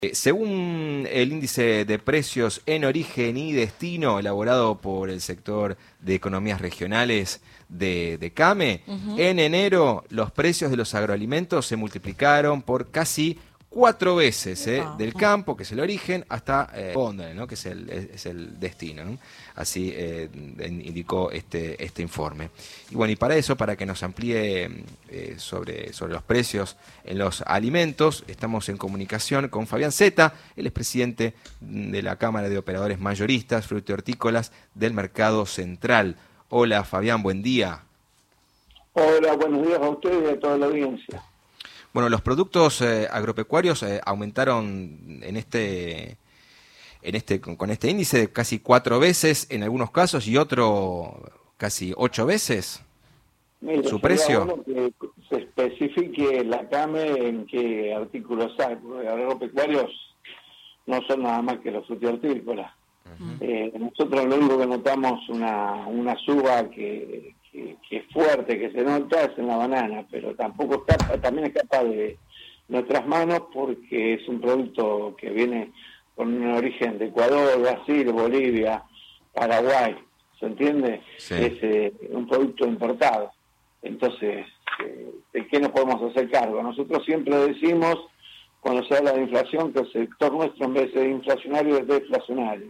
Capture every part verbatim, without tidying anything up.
Eh, Según el índice de precios en origen y destino elaborado por el sector de economías regionales de, de CAME, Ujú. en enero los precios de los agroalimentos se multiplicaron por casi cuatro veces, ¿eh? Ah, Del campo, que es el origen, hasta eh, Bondone, ¿no? Que es el, es el destino, ¿no? Así eh, indicó este, este informe. Y bueno, y para eso, para que nos amplíe eh, sobre, sobre los precios en los alimentos, estamos en comunicación con Fabián Zeta, él es presidente de la Cámara de Operadores Mayoristas, Frutícolas del Mercado Central. Hola Fabián, buen día. Hola, buenos días a ustedes y a toda la audiencia. Bueno, los productos eh, agropecuarios eh, aumentaron en este, en este, con, con este índice casi cuatro veces en algunos casos y otro casi ocho veces Mire, su sería precio. bueno que se especifique la CAME en qué artículos hay, porque agropecuarios no son nada más que los frutihortícolas. Uh-huh. Eh, nosotros lo único que notamos una, una suba que, que, que es fuerte, que se nota, es en la banana, pero tampoco escapa, también escapa de nuestras manos porque es un producto que viene con un origen de Ecuador, Brasil, Bolivia, Paraguay, ¿se entiende? Sí. Es eh, un producto importado. Entonces, eh, ¿de qué nos podemos hacer cargo? Nosotros siempre decimos, cuando se habla de inflación, que el sector nuestro en vez de inflacionario es deflacionario.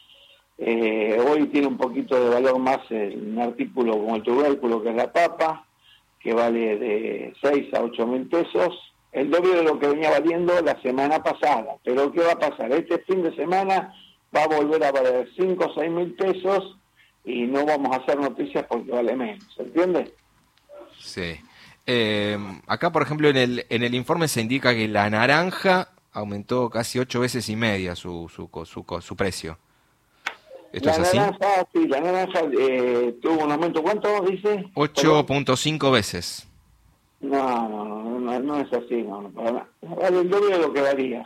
Eh, hoy tiene un poquito de valor más un artículo como el tubérculo, que es la papa, que vale de seis a ocho mil pesos, el doble de lo que venía valiendo la semana pasada. Pero ¿qué va a pasar? Este fin de semana va a volver a valer cinco o seis mil pesos y no vamos a hacer noticias porque vale menos, ¿se entiende? Sí. Eh, acá, por ejemplo, en el, en el informe se indica que la naranja aumentó casi ocho veces y media su, su, co- su, co- su precio. ¿Esto La es así? naranja, sí, la naranja eh, tuvo un aumento, ¿cuánto dice? ocho Perdón. punto cinco veces. No, no, no, no, no es así, no, no, para nada. Vale el doble de lo que valía.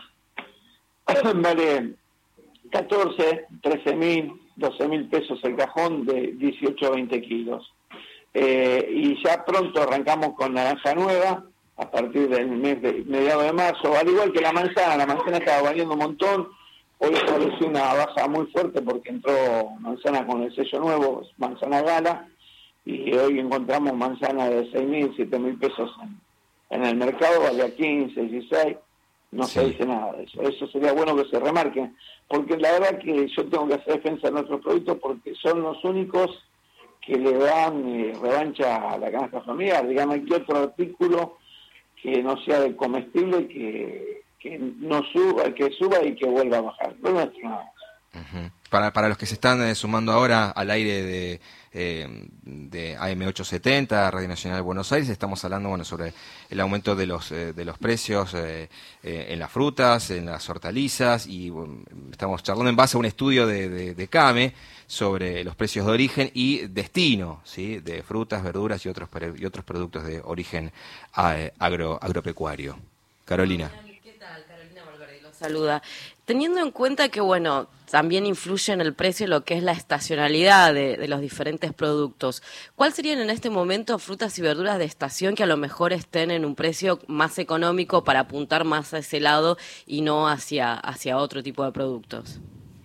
Vale catorce, trece mil, doce mil pesos el cajón de dieciocho a veinte kilos. Eh, y ya pronto arrancamos con naranja nueva, a partir del mes de mediados de marzo, al igual que la manzana. La manzana estaba valiendo un montón, hoy apareció una baja muy fuerte porque entró manzana con el sello nuevo, manzana gala, y hoy encontramos manzana de seis mil, siete mil pesos en, en el mercado, vale a quince, dieciséis, no se Sí. dice nada de eso. Eso sería bueno que se remarque, porque la verdad que yo tengo que hacer defensa de nuestros productos porque son los únicos que le dan eh, revancha a la canasta familiar. Dígame qué otro artículo que no sea de comestible que, que no suba, que suba y que vuelva a bajar. No nuestro nada. Ujú. Para, para los que se están eh, sumando ahora al aire de, eh, de A M ochocientos setenta, Radio Nacional de Buenos Aires, estamos hablando bueno sobre el aumento de los eh, de los precios eh, eh, en las frutas, en las hortalizas, y bueno, estamos charlando en base a un estudio de, de, de CAME sobre los precios de origen y destino, ¿sí? De frutas, verduras y otros pre- y otros productos de origen eh, agro, agropecuario. Carolina. ¿qué tal? Carolina Valverde los saluda. Teniendo en cuenta que, bueno, también influye en el precio lo que es la estacionalidad de, de los diferentes productos, ¿cuál serían en este momento frutas y verduras de estación que a lo mejor estén en un precio más económico para apuntar más a ese lado y no hacia, hacia otro tipo de productos?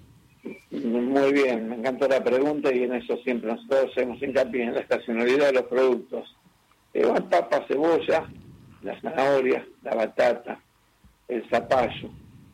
Muy bien, me encantó la pregunta y en eso siempre nosotros hacemos hincapié en la estacionalidad de los productos. Eh, van papa, cebolla, la zanahoria, la batata, el zapallo,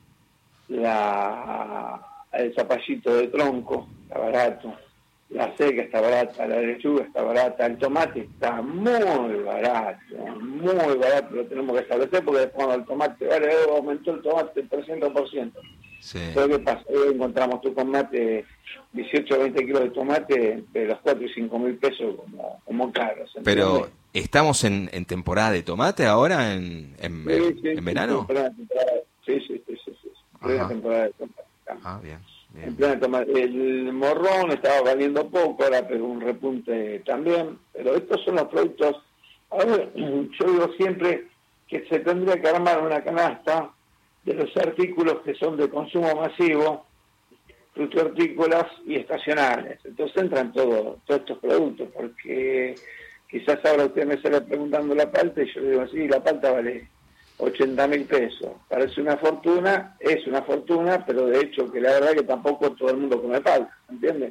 la, el zapallito de tronco está barato, la seca está barata, la lechuga está barata, el tomate está muy barato, muy barato, lo tenemos que establecer porque después cuando el tomate vale, aumentó el tomate el trescientos por ciento. Sí. Pero ¿qué pasa? Hoy encontramos tu tomate, dieciocho o veinte kilos de tomate, entre los cuatro y cinco mil pesos como, como caros, Pero, ¿entiendes? ¿estamos en, en temporada de tomate ahora, en, en, Sí, en- sí, en sí, verano? en plena temporada, sí, sí, sí, sí, sí, en plena Ajá. temporada de tomate. Ah, bien, En bien, plena bien. tomate. El morrón estaba valiendo poco, ahora pegó un repunte también, pero estos son los productos. Ahora, yo digo siempre que se tendría que armar una canasta de los artículos que son de consumo masivo, frutihortícolas y estacionales. Entonces entran todo, todos estos productos, porque quizás ahora usted me sale preguntando la palta y yo le digo, sí, la palta vale ochenta mil pesos. Parece una fortuna, es una fortuna, pero de hecho que la verdad que tampoco todo el mundo come palta, ¿entiendes?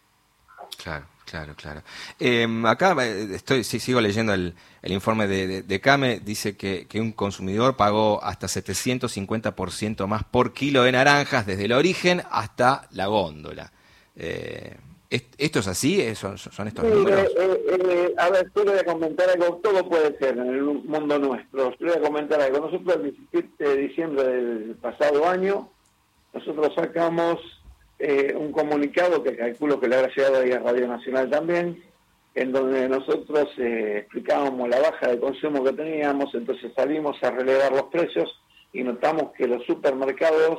Claro, claro, claro. Eh, acá estoy, sí, sigo leyendo el, el informe de, de, de CAME, dice que, que un consumidor pagó hasta setecientos cincuenta por ciento más por kilo de naranjas desde el origen hasta la góndola. Eh, ¿Esto es así? ¿Son, son estos Sí, números? Eh, eh, eh, a ver, yo le voy a comentar algo, todo puede ser en el mundo nuestro. Yo le voy a comentar algo. Nosotros el diecisiete de diciembre del pasado año, nosotros sacamos eh, un comunicado que calculo que le habrá llegado ahí a Radio Nacional también, en donde nosotros eh, explicábamos la baja de consumo que teníamos, entonces salimos a relevar los precios y notamos que los supermercados,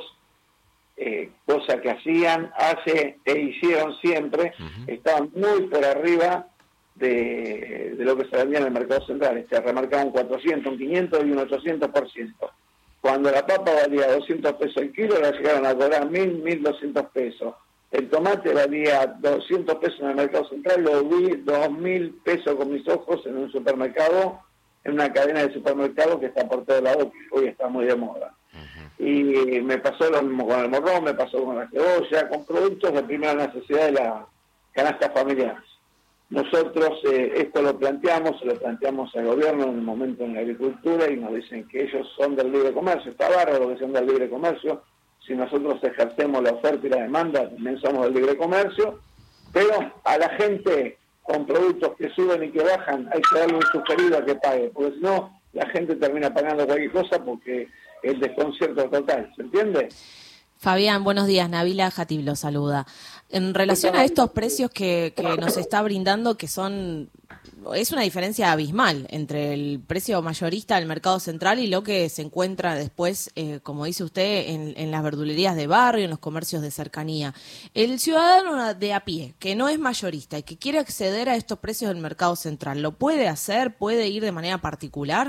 Eh, cosa que hacían, hace e hicieron siempre, uh-huh. estaban muy por arriba de, de lo que se vendía en el mercado central. Este remarcaba un cuatrocientos, un quinientos y un ochocientos por ciento. Cuando la papa valía doscientos pesos el kilo, la llegaron a cobrar mil, mil doscientos pesos. El tomate valía doscientos pesos en el mercado central, lo vi dos mil pesos con mis ojos en un supermercado, en una cadena de supermercados que está por todo lado, que hoy está muy de moda. Y me pasó lo mismo con el morrón, me pasó con la cebolla, con productos de primera necesidad de la canasta familiar. Nosotros eh, esto lo planteamos, se lo planteamos al gobierno en un momento en la agricultura y nos dicen que ellos son del libre comercio. Está bárbaro que sean del libre comercio, si nosotros ejercemos la oferta y la demanda también somos del libre comercio, pero a la gente con productos que suben y que bajan hay que darle un sugerido a que pague, porque si no la gente termina pagando cualquier cosa porque el desconcierto total, ¿se entiende? Fabián, buenos días. Nabila Jatib lo saluda. En relación a estos precios que, que nos está brindando, que son, es una diferencia abismal entre el precio mayorista del mercado central y lo que se encuentra después, eh, como dice usted, en, en las verdulerías de barrio, en los comercios de cercanía. El ciudadano de a pie, que no es mayorista y que quiere acceder a estos precios del mercado central, ¿lo puede hacer? ¿Puede ir de manera particular?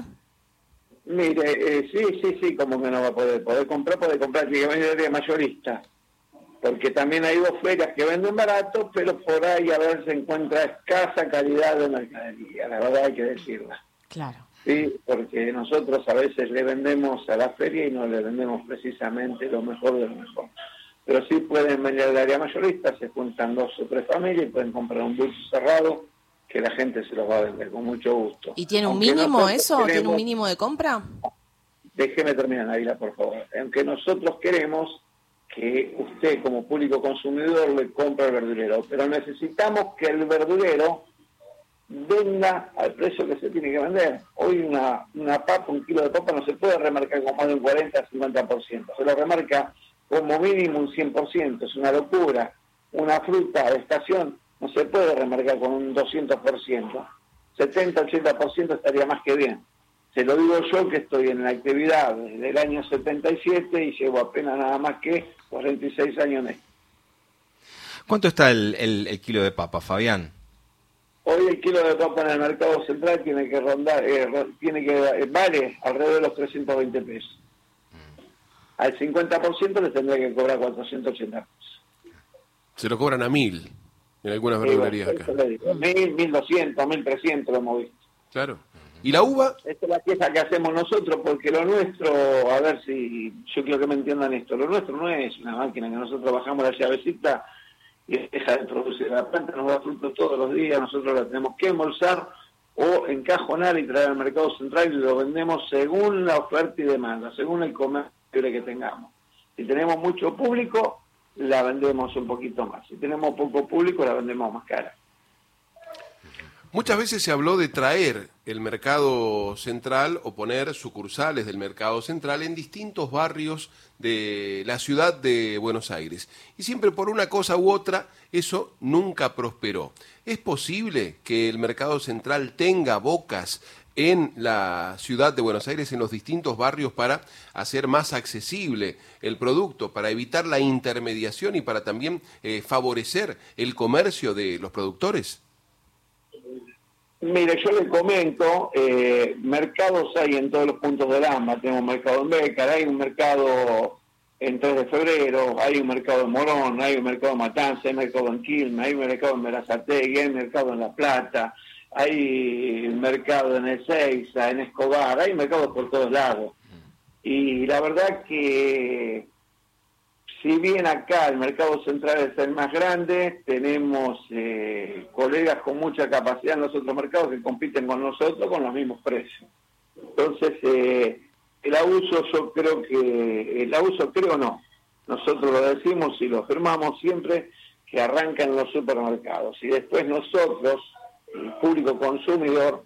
Mire, eh, sí, sí, sí, como que no va a poder, poder comprar, puede comprar, tiene que vender de mayorista, porque también hay dos ferias que venden barato, pero por ahí a ver se encuentra escasa calidad de mercadería, la verdad hay que decirla. Claro. Sí, porque nosotros a veces le vendemos a la feria y no le vendemos precisamente lo mejor de lo mejor. Pero sí pueden venir al área mayorista, se juntan dos o tres familias y pueden comprar un dulce cerrado, que la gente se los va a vender con mucho gusto. ¿Y tiene un Aunque mínimo eso? Queremos, ¿Tiene un mínimo de compra? Déjeme terminar, Naila, por favor. Aunque nosotros queremos que usted como público consumidor le compre al verdulero, pero necesitamos que el verdulero venda al precio que se tiene que vender. Hoy una, una papa, un kilo de papa no se puede remarcar con más de un cuarenta a cincuenta por ciento. Se lo remarca como mínimo un cien por ciento. Es una locura. Una fruta de estación no se puede remarcar con un doscientos por ciento. setenta a ochenta por ciento estaría más que bien. Se lo digo yo que estoy en la actividad desde el año setenta y siete y llevo apenas nada más que cuarenta y seis años en esto. ¿Cuánto está el, el, el kilo de papa, Fabián? Hoy el kilo de papa en el mercado central tiene que rondar, eh, tiene que eh, vale alrededor de los trescientos veinte pesos. Al cincuenta por ciento le tendría que cobrar cuatrocientos ochenta pesos. Se lo cobran a mil en algunas verdulerías sí, bueno, acá. Mil, mil doscientos, mil trescientos lo hemos visto. Claro. ¿Y la uva? Esta es la queja que hacemos nosotros, porque lo nuestro, a ver si yo quiero que me entiendan esto, lo nuestro no es una máquina que nosotros bajamos la llavecita y deja de producir. La planta nos da frutos todos los días, nosotros la tenemos que embolsar o encajonar y traer al mercado central y lo vendemos según la oferta y demanda, según el comercio que tengamos. Si tenemos mucho público, la vendemos un poquito más. Si tenemos poco público, la vendemos más cara. Muchas veces se habló de traer el mercado central o poner sucursales del mercado central en distintos barrios de la ciudad de Buenos Aires. Y siempre por una cosa u otra, eso nunca prosperó. ¿Es posible que el mercado central tenga bocas en la ciudad de Buenos Aires, en los distintos barrios, para hacer más accesible el producto, para evitar la intermediación y para también eh, favorecer el comercio de los productores? Mire, yo les comento, eh, mercados hay en todos los puntos del AMBA. Tenemos un mercado en Bécar, hay un mercado en tres de febrero, hay un mercado en Morón, hay un mercado en Matanza, hay un mercado en Quilmes, hay un mercado en Berazategui, hay un mercado en La Plata, hay un mercado en Ezeiza, en Escobar, hay mercados por todos lados. Y la verdad que, si bien acá el mercado central es el más grande, tenemos eh, colegas con mucha capacidad en los otros mercados que compiten con nosotros con los mismos precios. Entonces, eh, el abuso, yo creo que, el abuso creo no, nosotros lo decimos y lo firmamos siempre, que arranca en los supermercados. Y después nosotros, el público consumidor,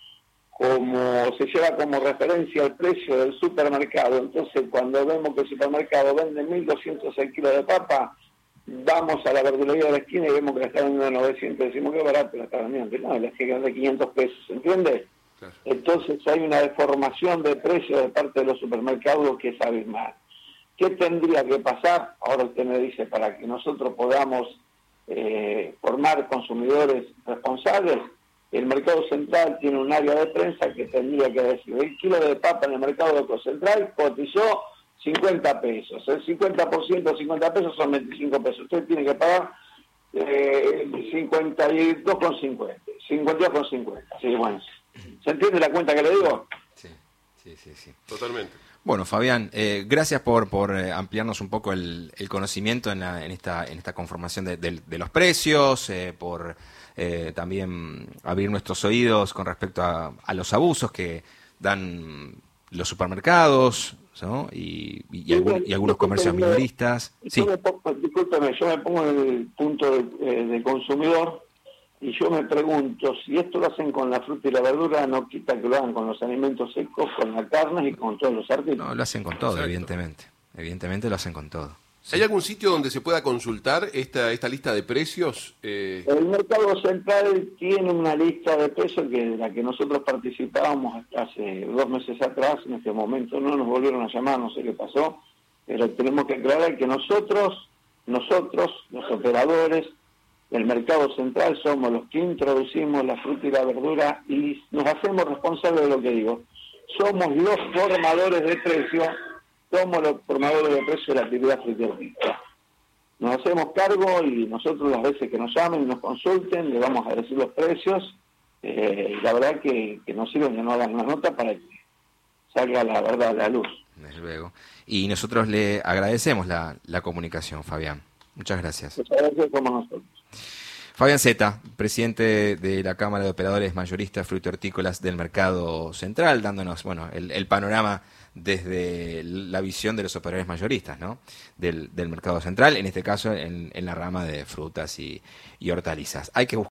como se lleva como referencia el precio del supermercado, entonces cuando vemos que el supermercado vende mil doscientos el kilo de papa, vamos a la verdulería de la esquina y vemos que la está vendiendo a novecientos, decimos que barato la está vendiendo, no, la que vende quinientos pesos, ¿entiendes? Claro. Entonces hay una deformación de precios de parte de los supermercados que es abismal. ¿Qué tendría que pasar? Ahora usted me dice, para que nosotros podamos eh, formar consumidores responsables. El mercado central tiene un área de prensa que tendría que decir, el kilo de papa en el mercado central cotizó cincuenta pesos, el cincuenta por ciento de cincuenta pesos son veinticinco pesos, usted tiene que pagar eh, cincuenta y dos con cincuenta, cincuenta y dos con cincuenta, sí, bueno, ¿se entiende la cuenta que le digo? Sí, sí, sí, sí. Totalmente. Bueno, Fabián, eh, gracias por, por eh, ampliarnos un poco el, el conocimiento en, la, en, esta, en esta conformación de, de, de los precios, eh, por eh, también abrir nuestros oídos con respecto a, a los abusos que dan los supermercados, ¿no? y, y, y, algún, y algunos comercios minoristas. Yo Sí. me pongo, discúlpeme, yo me pongo en el punto de, eh, de consumidor y yo me pregunto, si esto lo hacen con la fruta y la verdura, no quita que lo hagan con los alimentos secos, con la carne y con todos los artículos. No, lo hacen con todo, Exacto. evidentemente. Evidentemente lo hacen con todo. Sí. ¿Hay algún sitio donde se pueda consultar esta, esta lista de precios? Eh... El mercado central tiene una lista de precios que de la que nosotros participábamos hasta hace dos meses atrás. En este momento no nos volvieron a llamar, no sé qué pasó, pero tenemos que aclarar que nosotros, nosotros, los operadores del mercado central, somos los que introducimos la fruta y la verdura y nos hacemos responsables de lo que digo. Somos los formadores de precios, somos los formadores de precios de la actividad frutícola. Nos hacemos cargo y nosotros las veces que nos llamen y nos consulten, le vamos a decir los precios, eh, y la verdad que, que nos sirve que no hagan una nota para que salga la verdad a la luz. Desde luego. Y nosotros le agradecemos la, la comunicación, Fabián. Muchas gracias. Muchas gracias como nosotros. Fabián Zeta, presidente de la Cámara de Operadores Mayoristas Fruto-Hortícolas del Mercado Central, dándonos bueno el, el panorama desde la visión de los operadores mayoristas, ¿no? del, del Mercado Central, en este caso en, en la rama de frutas y, y hortalizas. Hay que buscar